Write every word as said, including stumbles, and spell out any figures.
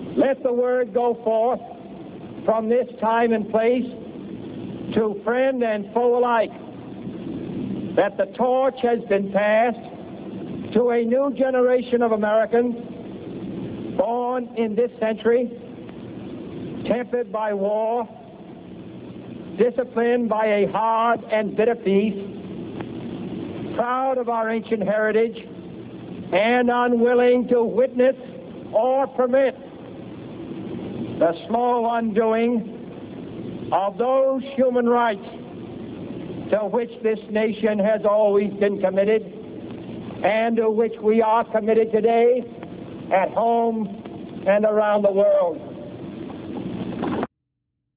Let the word go forth from this time and place to friend and foe alike that the torch has been passed to a new generation of Americans born in this century, tempered by war, disciplined by a hard and bitter peace, proud of our ancient heritage, and unwilling to witness or permit the slow undoing of those human rights to which this nation has always been committed and to which we are committed today at home and around the world.